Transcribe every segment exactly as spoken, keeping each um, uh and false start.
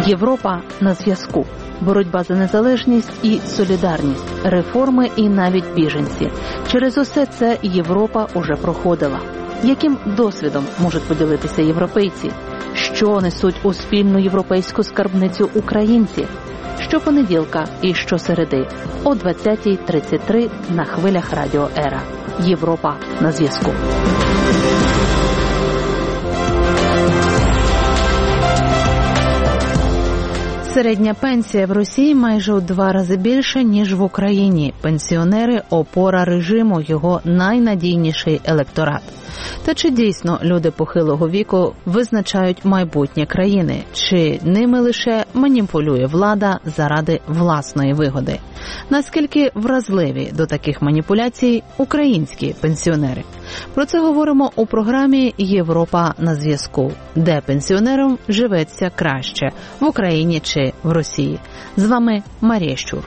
Європа на зв'язку. Боротьба за незалежність і солідарність, реформи і навіть біженці. Через усе це Європа уже проходила. Яким досвідом можуть поділитися європейці? Що несуть у спільну європейську скарбницю українці? Щопонеділка і щосереди о двадцятій тридцять три на хвилях Радіо Ера. Європа на зв'язку. Середня пенсія в Росії майже у два рази більша, ніж в Україні. Пенсіонери – опора режиму, його найнадійніший електорат. Та чи дійсно люди похилого віку визначають майбутнє країни? Чи ними лише маніпулює влада заради власної вигоди? Наскільки вразливі до таких маніпуляцій українські пенсіонери? Про це говоримо у програмі «Європа на зв'язку», де пенсіонерам живеться краще – в Україні чи в Росії. З вами Марія Щур.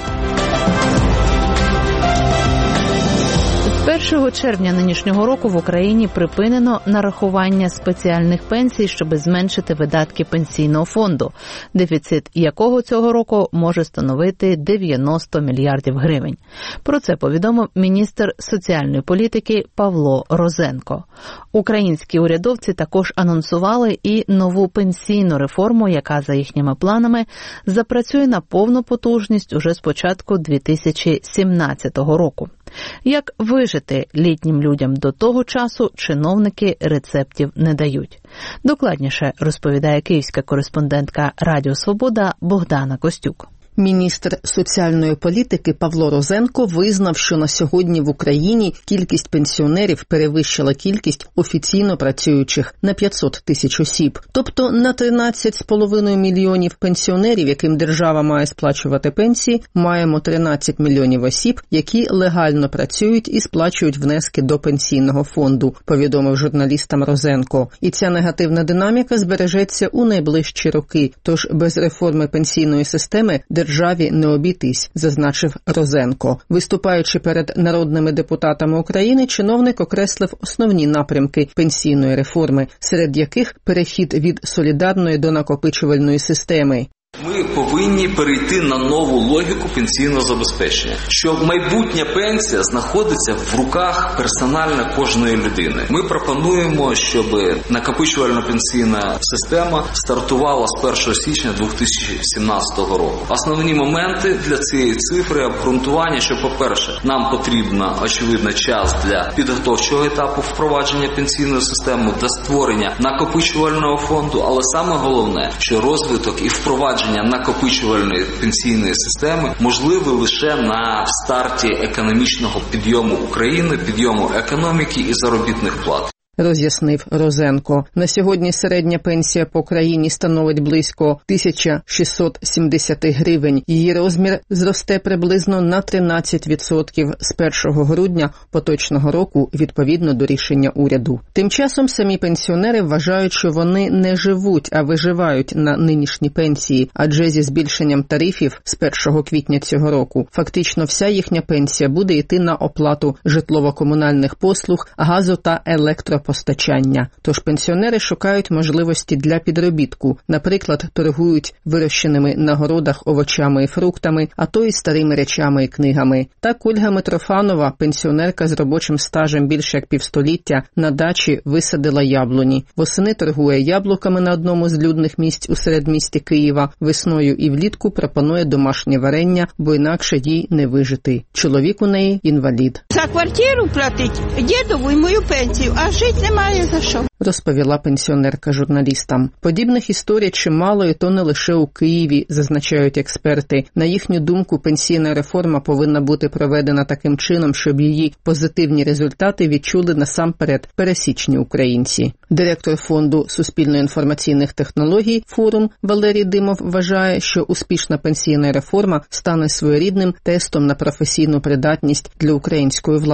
З першого червня нинішнього року в Україні припинено нарахування спеціальних пенсій, щоб зменшити видатки пенсійного фонду, дефіцит якого цього року може становити дев'яносто мільярдів гривень. Про це повідомив міністр соціальної політики Павло Розенко. Українські урядовці також анонсували і нову пенсійну реформу, яка, за їхніми планами, запрацює на повну потужність уже з початку дві тисячі сімнадцятого року. Як вижити літнім людям до того часу, чиновники рецептів не дають. Докладніше розповідає київська кореспондентка Радіо Свобода Богдана Костюк. Міністр соціальної політики Павло Розенко визнав, що на сьогодні в Україні кількість пенсіонерів перевищила кількість офіційно працюючих на п'ятсот тисяч осіб. Тобто на тринадцять з половиною мільйонів пенсіонерів, яким держава має сплачувати пенсії, маємо тринадцять мільйонів осіб, які легально працюють і сплачують внески до пенсійного фонду, повідомив журналістам Розенко. І ця негативна динаміка збережеться у найближчі роки, тож без реформи пенсійної системи державі не обійтись, зазначив Розенко. Виступаючи перед народними депутатами України, чиновник окреслив основні напрямки пенсійної реформи, серед яких перехід від солідарної до накопичувальної системи. Ми повинні перейти на нову логіку пенсійного забезпечення, що майбутня пенсія знаходиться в руках персонально кожної людини. Ми пропонуємо, щоб накопичувальна пенсійна система стартувала з першого січня дві тисячі сімнадцятого року. Основні моменти для цієї цифри обґрунтування, що, по-перше, нам потрібно, очевидно, час для підготовчого етапу впровадження пенсійної системи, для створення накопичувального фонду, але саме головне, що розвиток і впровадження накопичувальної пенсійної системи можливі лише на старті економічного підйому України, підйому економіки і заробітних плат. Роз'яснив Розенко. На сьогодні середня пенсія по країні становить близько тисяча шістсот сімдесят гривень. Її розмір зросте приблизно на тринадцять відсотків з першого грудня поточного року відповідно до рішення уряду. Тим часом самі пенсіонери вважають, що вони не живуть, а виживають на нинішні пенсії, адже зі збільшенням тарифів з першого квітня цього року фактично вся їхня пенсія буде йти на оплату житлово-комунальних послуг, газу та електропостачання. Постачання. Тож пенсіонери шукають можливості для підробітку. Наприклад, торгують вирощеними на городах овочами і фруктами, а то і старими речами і книгами. Так Ольга Митрофанова, пенсіонерка з робочим стажем більше як півстоліття, на дачі висадила яблуні. Восени торгує яблуками на одному з людних місць у середмісті Києва. Весною і влітку пропонує домашнє варення, бо інакше їй не вижити. Чоловік у неї інвалід. За квартиру платить дідову і мою пенсію, а жити немає за що. Розповіла пенсіонерка журналістам. Подібних історій чимало, і то не лише у Києві, зазначають експерти. На їхню думку, пенсійна реформа повинна бути проведена таким чином, щоб її позитивні результати відчули насамперед пересічні українці. Директор фонду суспільно-інформаційних технологій «Форум» Валерій Димов вважає, що успішна пенсійна реформа стане своєрідним тестом на професійну придатність для української влади.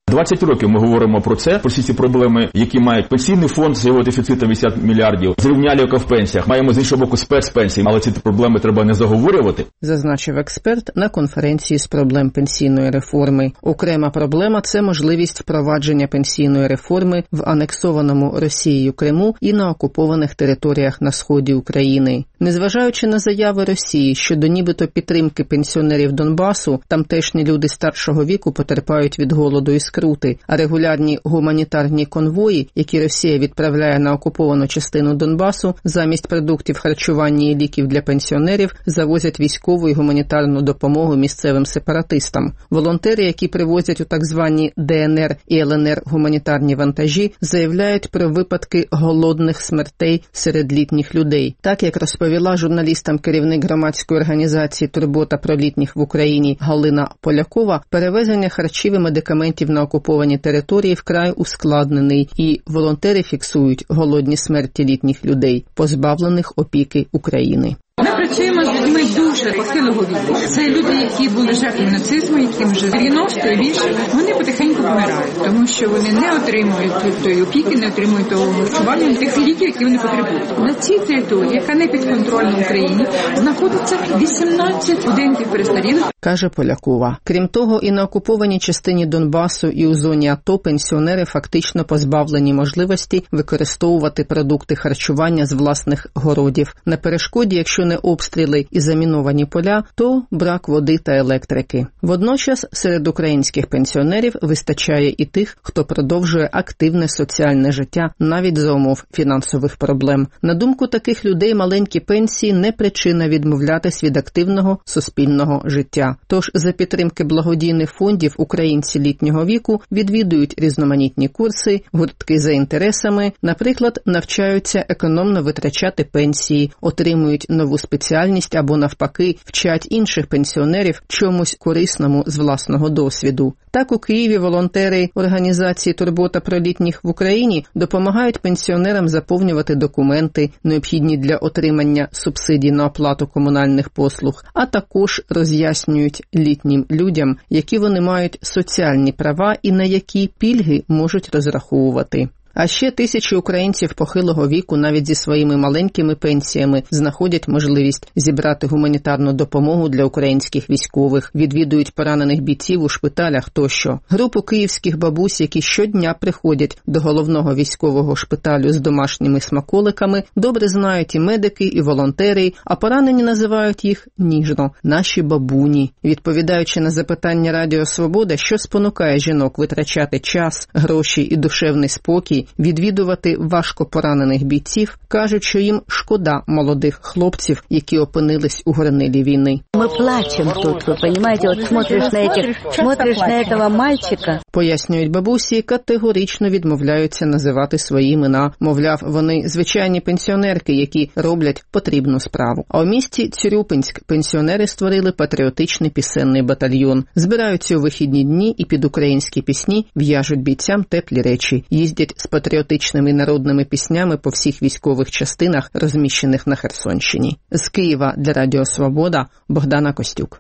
двадцять років ми говоримо про це, про всі ці проблеми, які мають пенсійний фонд з його дефіцитом вісімдесят мільярдів, зрівнялівка в пенсіях, маємо з іншого боку спецпенсії, але ці проблеми треба не заговорювати. Зазначив експерт на конференції з проблем пенсійної реформи. Окрема проблема – це можливість впровадження пенсійної реформи в анексованому Росією Криму і на окупованих територіях на сході України. Незважаючи на заяви Росії щодо нібито підтримки пенсіонерів Донбасу, тамтешні люди старшого віку потерпають від голоду і скрути, а регулярні гуманітарні конвої, які Росія відправляє на окуповану частину Донбасу, замість продуктів харчування і ліків для пенсіонерів, завозять військову і гуманітарну допомогу місцевим сепаратистам. Волонтери, які привозять у так звані Де Ен Ер і Ел Ен Ер гуманітарні вантажі, заявляють про випадки голодних смертей серед літніх людей. Так, як розповіла журналістам керівник громадської організації «Турбота про літніх в Україні» Галина Полякова, перевезення харчів і медикаментів на окуповані території вкрай ускладнений, і волонтери фіксують голодні смерті літніх людей, позбавлених опіки України. Ми працюємо з людьми дуже похилого віку. Це люди, які були жертвами нацизму, яким вже дев'яносто і більше. Вони потихеньку помирають, тому що вони не отримують тої опіки, не отримують того харчування, тих ліків, які вони потребують. На цій території, яка не підконтрольна Україні, знаходиться вісімнадцять будинків перестарілих. Каже Полякова. Крім того, і на окупованій частині Донбасу і у зоні АТО пенсіонери фактично позбавлені можливості використовувати продукти харчування з власних городів. На перешкоді, якщо не обстріли і заміновані поля, то брак води та електрики. Водночас серед українських пенсіонерів вистачає і тих, хто продовжує активне соціальне життя навіть за умов фінансових проблем. На думку таких людей, маленькі пенсії не причина відмовлятись від активного суспільного життя. Тож за підтримки благодійних фондів українці літнього віку відвідують різноманітні курси, гуртки за інтересами, наприклад, навчаються економно витрачати пенсії, отримують нову спеціальність або навпаки вчать інших пенсіонерів чомусь корисному з власного досвіду. Так у Києві волонтери організації «Турбота про літніх в Україні» допомагають пенсіонерам заповнювати документи, необхідні для отримання субсидій на оплату комунальних послуг, а також роз'яснюють літнім людям, які вони мають соціальні права і на які пільги можуть розраховувати. А ще тисячі українців похилого віку навіть зі своїми маленькими пенсіями знаходять можливість зібрати гуманітарну допомогу для українських військових, відвідують поранених бійців у шпиталях тощо. Групу київських бабусь, які щодня приходять до головного військового шпиталю з домашніми смаколиками, добре знають і медики, і волонтери, а поранені називають їх ніжно «наші бабуні». Відповідаючи на запитання Радіо Свобода, що спонукає жінок витрачати час, гроші і душевний спокій, відвідувати важко поранених бійців, кажуть, що їм шкода молодих хлопців, які опинились у горнилі війни. Ми плачемо тут, ви розумієте, от смотриш на этих, смотриш на этого мальчика. Пояснюють бабусі, категорично відмовляються називати свої імена. Мовляв, вони звичайні пенсіонерки, які роблять потрібну справу. А у місті Цюрюпинськ пенсіонери створили патріотичний пісенний батальйон. Збираються у вихідні дні і під українські пісні в'яжуть бійцям теплі речі. Їздять з патріотичними народними піснями по всіх військових частинах, розміщених на Херсонщині. З Києва для Радіо Свобода Богдана Костюк.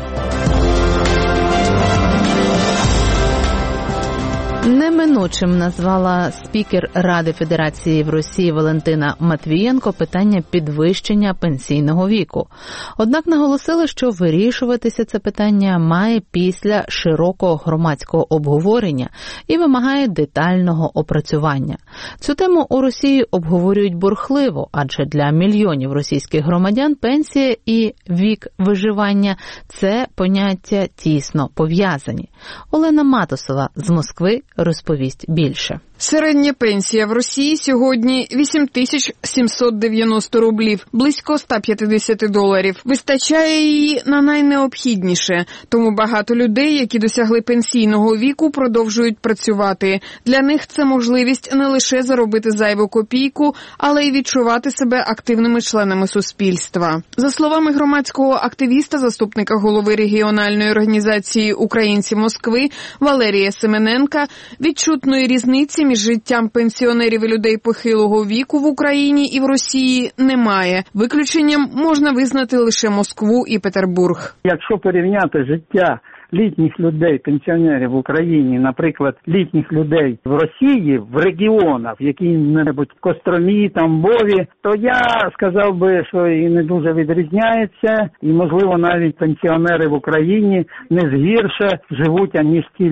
Неминучим назвала спікер Ради Федерації в Росії Валентина Матвієнко питання підвищення пенсійного віку. Однак наголосила, що вирішуватися це питання має після широкого громадського обговорення і вимагає детального опрацювання. Цю тему у Росії обговорюють бурхливо, адже для мільйонів російських громадян пенсія і вік виживання – це поняття тісно пов'язані. Олена Матусова з Москви розповість більше. Середня пенсія в Росії сьогодні вісім тисяч сімсот дев'яносто рублів, близько сто п'ятдесят доларів. Вистачає її на найнеобхідніше, тому багато людей, які досягли пенсійного віку, продовжують працювати. Для них це можливість не лише заробити зайву копійку, але й відчувати себе активними членами суспільства. За словами громадського активіста, заступника голови регіональної організації «Українці Москви» Валерія Семененка, відчутної різниці між життям пенсіонерів і людей похилого віку в Україні і в Росії немає. Виключенням можна визнати лише Москву і Петербург. Якщо порівняти життя літніх людей, пенсіонерів в Україні, наприклад, літніх людей в Росії, в регіонах, в якій-небудь Костромі, Тамбові, то я сказав би, що і не дуже відрізняється, і, можливо, навіть пенсіонери в Україні не згірше живуть, аніж ті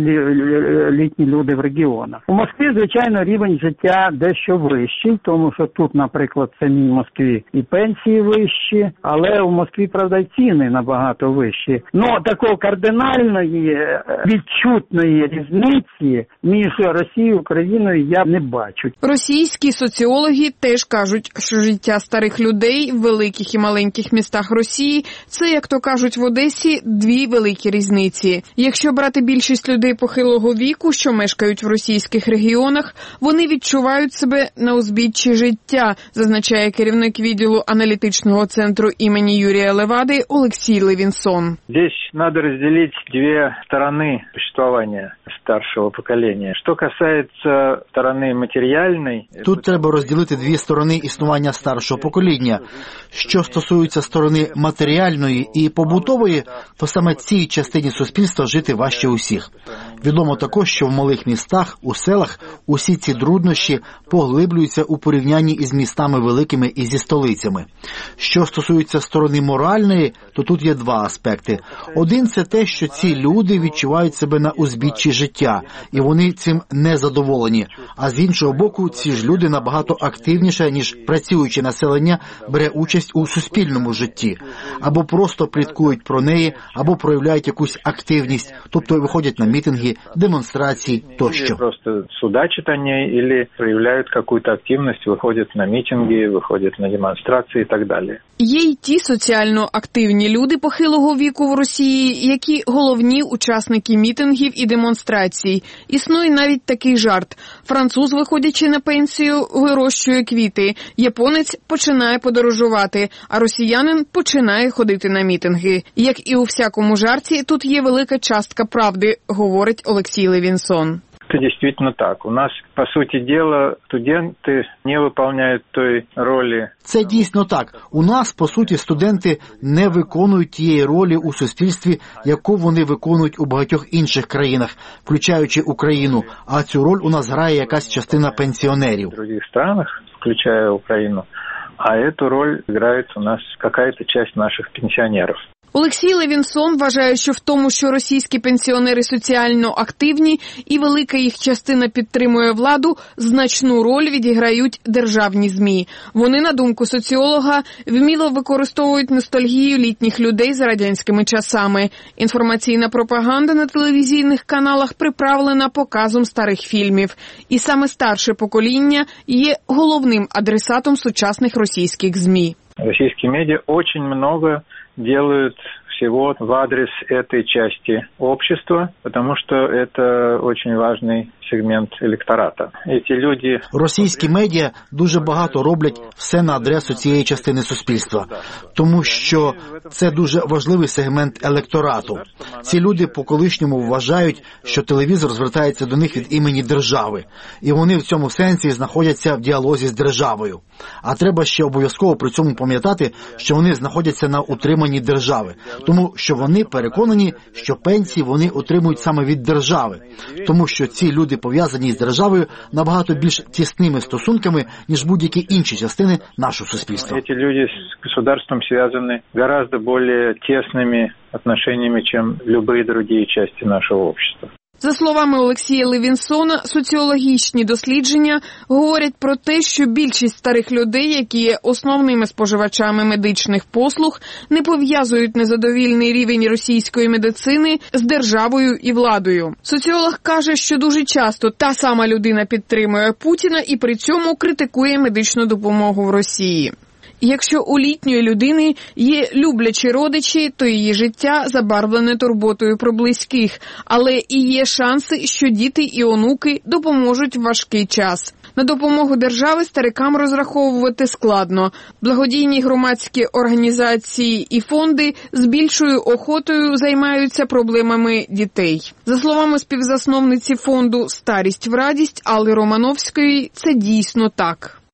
літні люди в регіонах. У Москві, звичайно, рівень життя дещо вищий, тому що тут, наприклад, в самій Москві і пенсії вищі, але у Москві, правда, і ціни набагато вищі. Ну, такого кардинальної, відчутної різниці між Росією і Україною я не бачу. Російські соціологи теж кажуть, що життя старих людей в великих і маленьких містах Росії – це, як то кажуть в Одесі, дві великі різниці. Якщо брати більшість людей похилого віку, що мешкають в російських регіонах, вони відчувають себе на узбіччі життя, зазначає керівник відділу аналітичного центру імені Юрія Левади Олексій Левінсон. Здесь надо разделить две стороны существования старшего поколения. Что касается стороны материальной... Тут треба розділити дві сторони існування старшого покоління. Що стосується сторони матеріальної і побутової, то саме цій частині суспільства жити важче усіх. Відомо також, що в малих містах, у селах усі ці труднощі поглиблюються у порівнянні із містами великими і зі столицями. Що стосується сторони моральної, то тут є два аспекти. Один – це те, що ці люди відчувають себе на узбіччі життя, і вони цим не задоволені. А з іншого боку, ці ж люди набагато активніше, ніж працююче населення, бере участь у суспільному житті. Або просто пліткують про неї, або проявляють якусь активність, тобто виходять на мітинги, демонстрації тощо. Просто судачат о ней, или проявляют какую-то активность, выходят на митинги, выходят на демонстрации и так далі. Є й ті соціально активні люди похилого віку в Росії, які головні учасники мітингів і демонстрацій. Існує навіть такий жарт. Француз, виходячи на пенсію, вирощує квіти. Японець починає подорожувати, а росіянин починає ходити на мітинги. Як і у всякому жарті, тут є велика частка правди, говорить Олексій Левінсон. Это действительно так. У нас, по сути дела, студенты не выполняют той ролі. Це дійсно так. У нас, по суті, студенти не виконують тієї ролі у суспільстві, яку вони виконують у багатьох інших країнах, включаючи Україну. А цю роль у нас грає якась частина пенсіонерів. В інших странах, включая Україну, а эту роль грає у нас какая-то часть наших пенсіонерів. Олексій Левінсон вважає, що в тому, що російські пенсіонери соціально активні і велика їх частина підтримує владу, значну роль відіграють державні ЗМІ. Вони, на думку соціолога, вміло використовують ностальгію літніх людей за радянськими часами. Інформаційна пропаганда на телевізійних каналах приправлена показом старих фільмів. І саме старше покоління є головним адресатом сучасних російських ЗМІ. Російські медіа дуже багато делают всего в адрес этой части общества, потому что это очень важный сегмент електората. Эти люди... Російські медіа дуже багато роблять все на адресу цієї частини суспільства, тому що це дуже важливий сегмент електорату. Ці люди по-колишньому вважають, що телевізор звертається до них від імені держави, і вони в цьому сенсі знаходяться в діалозі з державою. А треба ще обов'язково при цьому пам'ятати, що вони знаходяться на утриманні держави, тому що вони переконані, що пенсії вони отримують саме від держави, тому що ці люди пов'язані з державою набагато більш тісними стосунками, ніж будь-які інші частини нашого суспільства. Ці люди з государством зв'язані гораздо більш тісними відносинами, ніж будь-які інші частини нашого суспільства. За словами Олексія Левінсона, соціологічні дослідження говорять про те, що більшість старих людей, які є основними споживачами медичних послуг, не пов'язують незадовільний рівень російської медицини з державою і владою. Соціолог каже, що дуже часто та сама людина підтримує Путіна і при цьому критикує медичну допомогу в Росії. Якщо у літньої людини є люблячі родичі, то її життя забарвлене турботою про близьких. Але і є шанси, що діти і онуки допоможуть в важкий час. На допомогу держави старикам розраховувати складно. Благодійні громадські організації і фонди з більшою охотою займаються проблемами дітей. За словами співзасновниці фонду «Старість в радість» Алли Романовської, це дійсно так.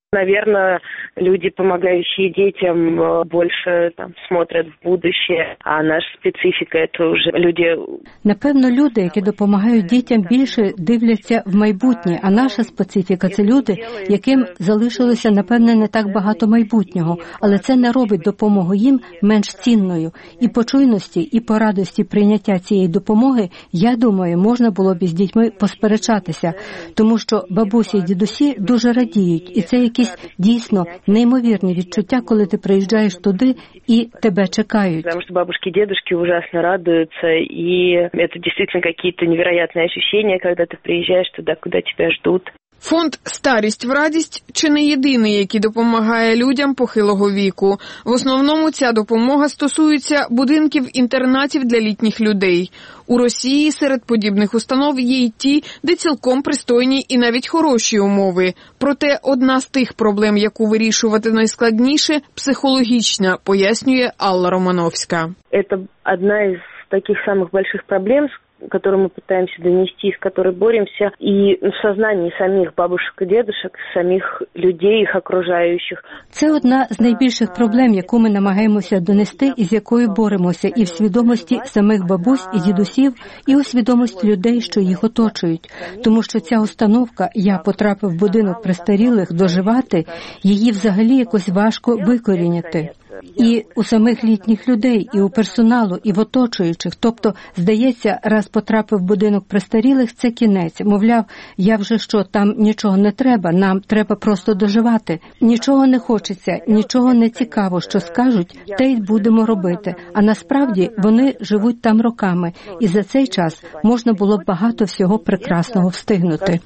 Наверное, люди, помогающие детям, больше там смотрят в будущее, а наша специфика – это уже люди… Напевно, люди, які допомагають дітям, більше дивляться в майбутнє, а наша специфіка – це люди, яким залишилося, напевне, не так багато майбутнього, але це не робить допомогу їм менш цінною. І по чуйності, і по радості прийняття цієї допомоги, я думаю, можна було б із дітьми посперечатися, тому що бабусі і дідусі дуже радіють, і це якісь дійсно неймовірні відчуття, коли ти приїжджаєш туди і тебе чекають. Потому что бабушки и дедушки ужасно радуются, и это действительно какие-то невероятные ощущения, когда ты приезжаешь туда, куда тебя ждут. Фонд «Старість в радість» чи не єдиний, який допомагає людям похилого віку. В основному ця допомога стосується будинків-інтернатів для літніх людей. У Росії серед подібних установ є й ті, де цілком пристойні і навіть хороші умови. Проте одна з тих проблем, яку вирішувати найскладніше – психологічна, пояснює Алла Романовська. Це одна із таких самих великих проблем, которую мы пытаемся донести, с которой боремся, и в сознании самих бабушек и дедушек, самих людей, их окружающих. Це одна з найбільших проблем, яку ми намагаємося донести і з якою боремося, і в свідомості самих бабусь і дідусів, і у свідомості людей, що їх оточують. Тому що ця установка «я потрапив в будинок престарілих доживати», її взагалі якось важко викорінити. І у самих літніх людей, і у персоналу, і в оточуючих. Тобто, здається, раз потрапив в будинок престарілих, це кінець. Мовляв, я вже що, там нічого не треба, нам треба просто доживати. Нічого не хочеться, нічого не цікаво, що скажуть, те й будемо робити. А насправді вони живуть там роками, і за цей час можна було б багато всього прекрасного встигнути.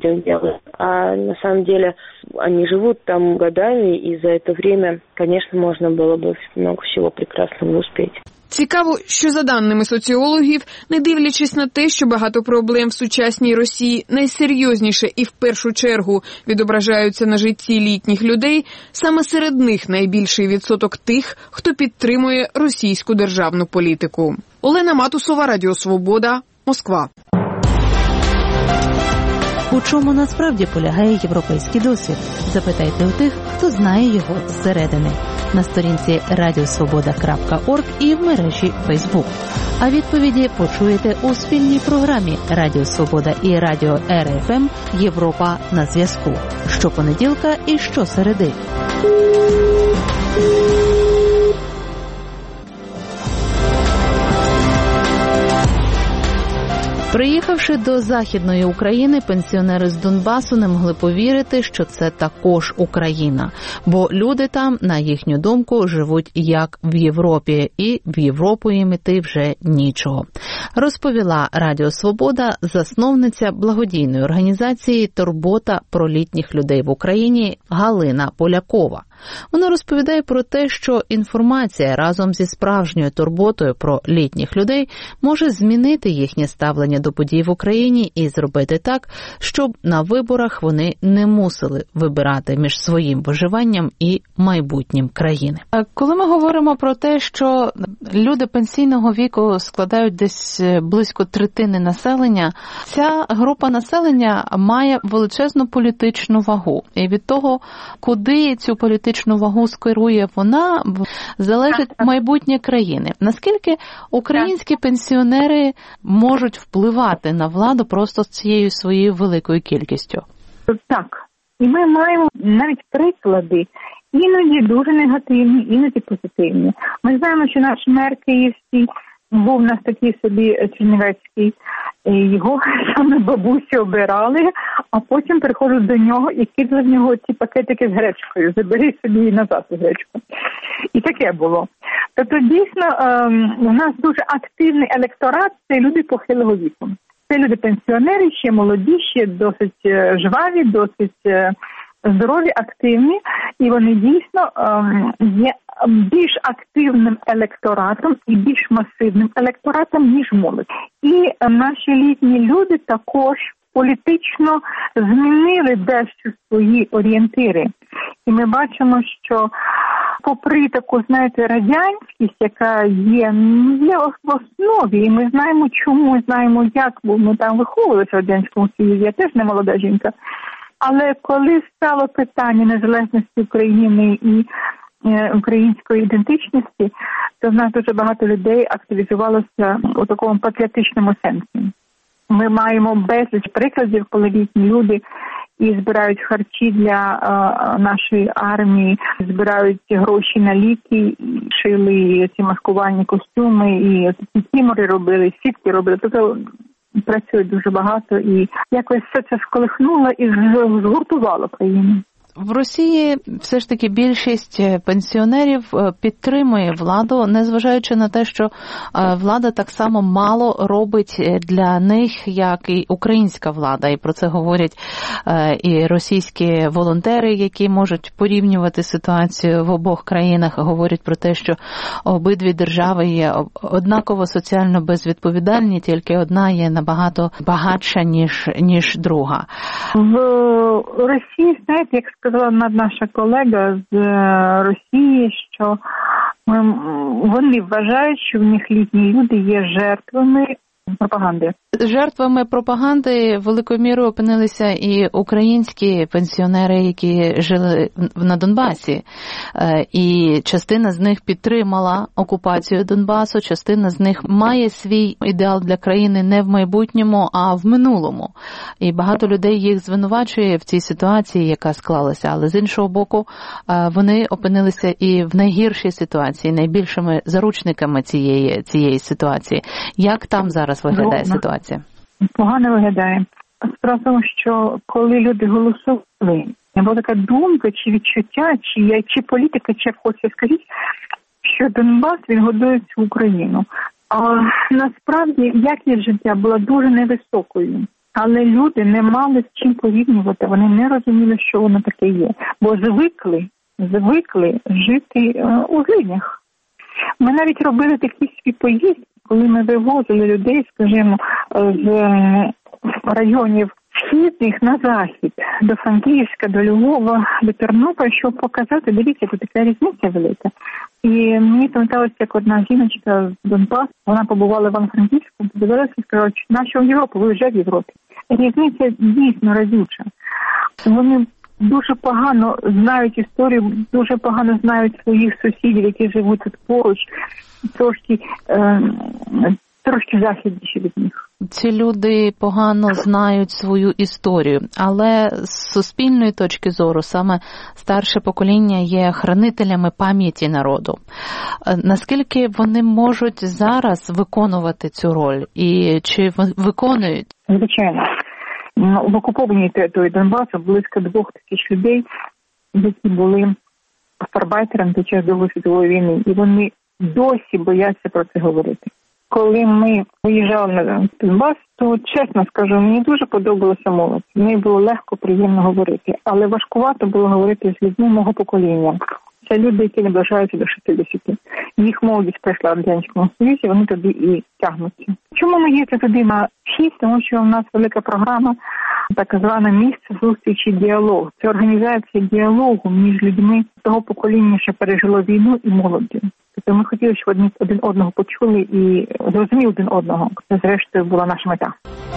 А на самом деле они живут там годами, и за это время, конечно, можно было бы много всего прекрасного успеть. Цікаво, що за даними соціологів, не дивлячись на те, що багато проблем в сучасній Росії найсерйозніше і в першу чергу відображаються на житті літніх людей, саме серед них найбільший відсоток тих, хто підтримує російську державну політику. Олена Матусова, Радіо Свобода, Москва. У чому насправді полягає європейський досвід? Запитайте у тих, хто знає його зсередини. На сторінці радіосвобода крапка орг і в мережі Фейсбук. А відповіді почуєте у спільній програмі Радіо Свобода і Радіо Ер Еф Ем «Європа на зв'язку». Щопонеділка і щосереди. Приїхавши до Західної України, пенсіонери з Донбасу не могли повірити, що це також Україна. Бо люди там, на їхню думку, живуть як в Європі, і в Європу їм іти вже нічого. Розповіла Радіо Свобода засновниця благодійної організації «Турбота про літніх людей в Україні» Галина Полякова. Вона розповідає про те, що інформація разом зі справжньою турботою про літніх людей може змінити їхнє ставлення до подій в Україні і зробити так, щоб на виборах вони не мусили вибирати між своїм виживанням і майбутнім країни. Коли ми говоримо про те, що люди пенсійного віку складають десь близько третини населення, ця група населення має величезну політичну вагу. І від того, куди цю політичну вагу скерує вона, залежить майбутнє країни. Наскільки українські пенсіонери можуть впливати на владу просто цією своєю великою кількістю? Так. І ми маємо навіть приклади, іноді дуже негативні, іноді позитивні. Ми знаємо, що наш мер київський був у нас такий собі Чернівецький, його саме бабусі обирали, а потім приходять до нього і кидали в нього ці пакетики з гречкою. Забери собі і назад гречку. І таке було. Тобто, дійсно, у нас дуже активний електорат – це люди похилого віку. Це люди пенсіонери, ще молоді, ще досить жваві, досить здорові, активні, і вони дійсно є більш активним електоратом і більш масивним електоратом, ніж молодь. І наші літні люди також політично змінили дещо свої орієнтири. І ми бачимо, що попри таку, знаєте, радянськість, яка є, є в основі, і ми знаємо чому, знаємо як, бо ми там виховувалися в Радянському Союзі, я теж не молода жінка, Але коли стало питання незалежності України і е, української ідентичності, то в нас дуже багато людей активізувалося у такому патріотичному сенсі. Ми маємо безліч прикладів, коли літні люди і збирають харчі для е, нашої армії, збирають гроші на ліки, і шили ці маскувальні костюми, і ці кімори робили, сітки робили. Тобто працює дуже багато, і якось все це сколихнуло і згуртувало країну. В Росії все ж таки більшість пенсіонерів підтримує владу, незважаючи на те, що влада так само мало робить для них, як і українська влада. І про це говорять і російські волонтери, які можуть порівнювати ситуацію в обох країнах, говорять про те, що обидві держави є однаково соціально безвідповідальні, тільки одна є набагато багатша, ніж, ніж друга. В Росії, знаєте, як сказала наша колега з Росії, що вони вважають, що в них літні люди є жертвами пропаганди. Жертвами пропаганди великою мірою опинилися і українські пенсіонери, які жили на Донбасі. І частина з них підтримала окупацію Донбасу, частина з них має свій ідеал для країни не в майбутньому, а в минулому. І багато людей їх звинувачує в цій ситуації, яка склалася. Але з іншого боку, вони опинилися і в найгіршій ситуації, найбільшими заручниками цієї, цієї ситуації. Як там зараз виглядає Добре. ситуація? Погано виглядає. Справа в тому, що коли люди голосували, була така думка, чи відчуття, чи я, чи політика, чи як хочеться скажіть, що Донбас, він годується в Україну. А насправді якість життя була дуже невисокою. Але люди не мали з чим порівнювати, вони не розуміли, що воно таке є. Бо звикли, звикли жити е, у глинях. Ми навіть робили такі свій поїздки, коли ми вивозили людей, скажімо, з районів східних на захід, до Франківська, до Львова, до Тернополя, щоб показати, дивіться, тут така різниця велика. І мені пам'яталося, як одна жіночка з Донбасу, вона побувала в Івано-Франківську, подивилася і сказала, нащо в Європу, ви вже в Європі. Різниця дійсно разюча. Вони дуже погано знають історію, дуже погано знають своїх сусідів, які живуть тут поруч, трошки, е, трошки західніші від них. Ці люди погано знають свою історію, але з суспільної точки зору саме старше покоління є хранителями пам'яті народу. Наскільки вони можуть зараз виконувати цю роль і чи виконують? Звичайно. В окупованій території Донбасу близько двох тисяч людей, які були фарбайтерами під час Другої світової війни, і вони досі бояться про це говорити. Коли ми виїжджали на Донбас, то, чесно скажу, мені дуже подобалося молодь. Мені було легко, приємно говорити, але важкувато було говорити з людьми мого покоління. Це люди, які наближаються до шістдесят. Їх молодість пройшла в Радянському Союзі, вони туди і тягнуться. Чому ми їдемо туди на схід? Тому що у нас велика програма, так зване місце зустрічі діалог. Це організація діалогу між людьми того покоління, що пережило війну, і молоддю. Тобто ми хотіли, щоб одні один одного почули і зрозуміли один одного. Це, зрештою, була наша мета.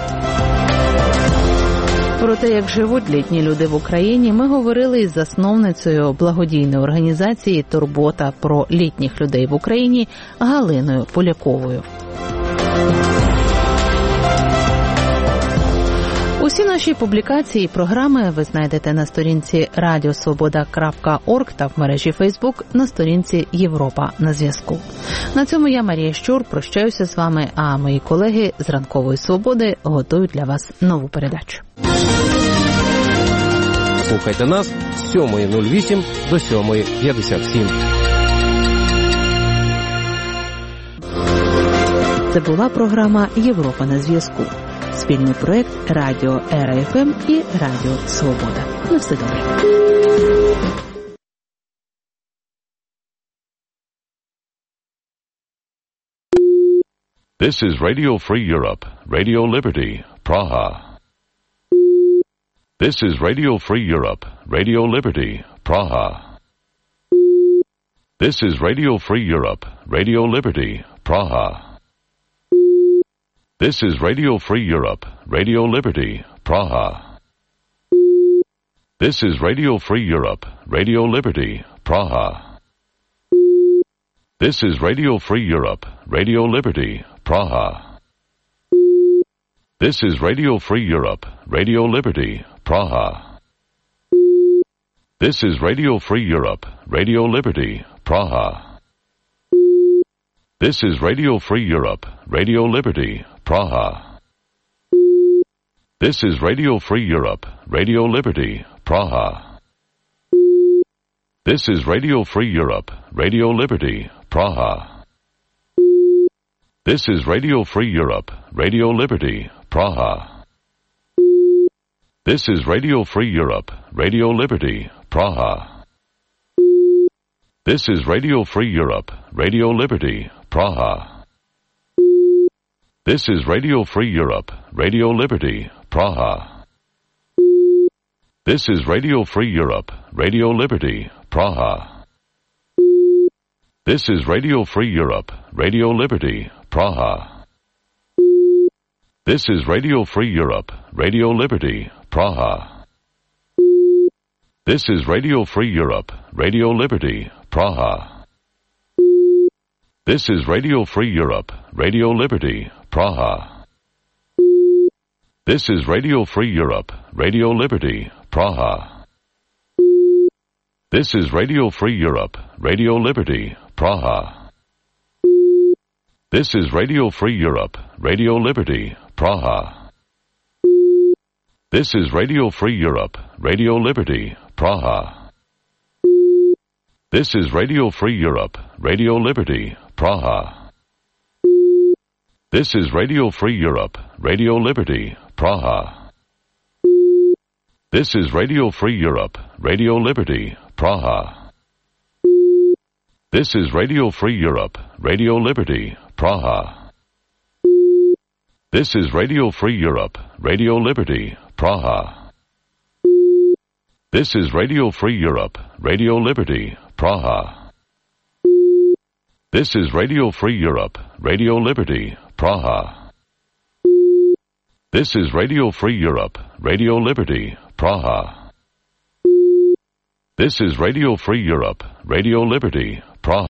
Про те, як живуть літні люди в Україні, ми говорили із засновницею благодійної організації «Турбота про літніх людей в Україні» Галиною Поляковою. Усі наші публікації і програми ви знайдете на сторінці радіосвобода крапка орг та в мережі Фейсбук на сторінці Європа на зв'язку. На цьому я, Марія Щур, прощаюся з вами, а мої колеги з Ранкової Свободи готують для вас нову передачу. Слухайте нас з сьомої нуль вісім до сьомої п'ятдесят сім. Це була програма «Європа на зв'язку». Спільний проект Радіо Ера Еф Ем і Радіо Свобода. На все добре. This is Radio Free Europe, Radio Liberty, Praha. This is Radio Free Europe, Radio Liberty, Praha. This is Radio Free Europe, Radio Liberty, Praha. This is Radio Free Europe, Radio Liberty, Praha. This is Radio Free Europe, Radio Liberty, Praha. This is Radio Free Europe, Radio Liberty, Praha. This is Radio Free Europe, Radio Liberty, Praha. This is Radio Free Europe, Radio Liberty, Praha. This is Radio Free Europe, Radio Liberty, Praha. This is Radio Free Europe, Radio Liberty, Praha. This is Radio Free Europe, Radio Liberty, Praha. This is Radio Free Europe, Radio Liberty, Praha. This is Radio Free Europe, Radio Liberty, Praha. This is Radio Free Europe, Radio Liberty, Praha. This is Radio Free Europe, Radio Liberty, Praha. This is Radio Free Europe, Radio Liberty, Praha. This is Radio Free Europe, Radio Liberty, Praha. This is Radio Free Europe, Radio Liberty, Praha. This is Radio Free Europe, Radio Liberty, Praha. This is Radio Free Europe, Radio Liberty, Praha. This is Radio Free Europe, Radio Liberty, Praha. This is Radio Free Europe, Radio Liberty, Praha. This is Radio Free Europe, Radio Liberty, Praha. This is Radio Free Europe, Radio Liberty, Praha. This is Radio Free Europe, Radio Liberty, Praha. This is Radio Free Europe, Radio Liberty, Praha. This is Radio Free Europe, Radio Liberty, Praha. This is Radio Free Europe, Radio Liberty, Praha. This is Radio Free Europe, Radio Liberty, Praha. This is Radio Free Europe, Radio Liberty, Praha. This is Radio Free Europe, Radio Liberty, Praha. This is Radio Free Europe, Radio Liberty, Praha. This is Radio Free Europe, Radio Liberty, Praha.